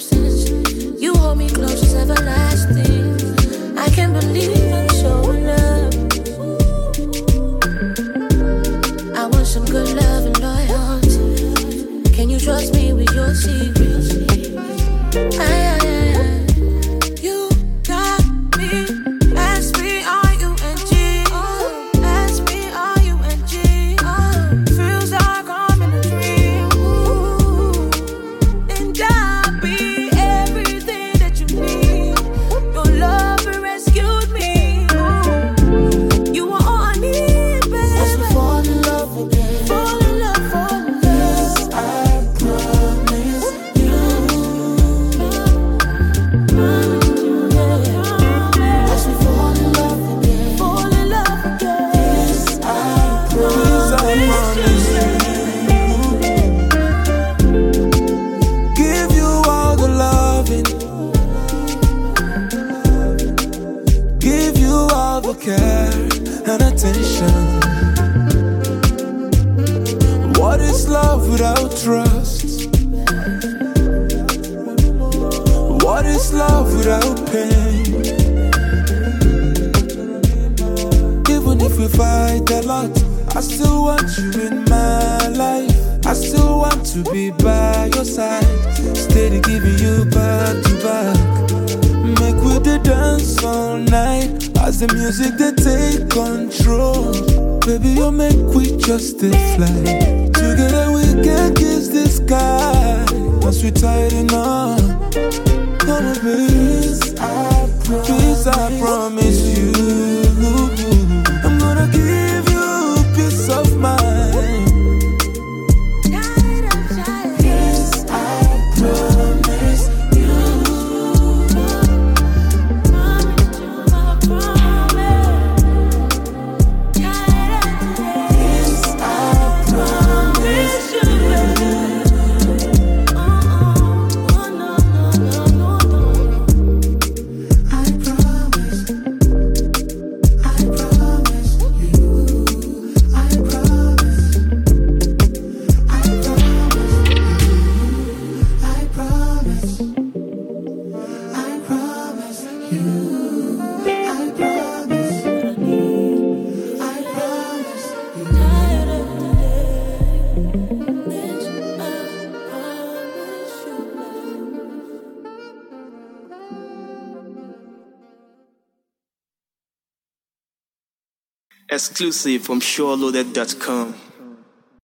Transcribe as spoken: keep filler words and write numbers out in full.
absence. You hold me close, it's everlasting. I can't believe I'm so in love. I want some good love and loyalty. Can you trust me with your secrets? I, I, I, I. You got me. Ask me, are you N G? Oh, ask me, are you N G? Oh, feels like I'm in a dream. Ooh. And I'll be everything that you need. Your love rescued me. Ooh. You are all I need, baby. As we fall in love again. Fall in love, fall in love. Yes, I promise you. As we fall in love again. Fall in love again. Yes, I promise you. Give you all the loving. Give you all the care and attention. What is love without trust? What is love without pain? Even if we fight a lot, I still want you in my life. I still want to be by your side, steady giving you back to back. Make we the dance all night as the music they take control. Baby, you make we just stay fly. Together we can kiss the sky as we tighten up. Come on, baby. Please, I promise you, I'm gonna give you peace of mind. Yes, I promise you. Yes, I promise you. I promise. I promise you. I promise. I promise you. I promise. I promise you. I promise. I promise you. Exclusive from SureLoaded dot com.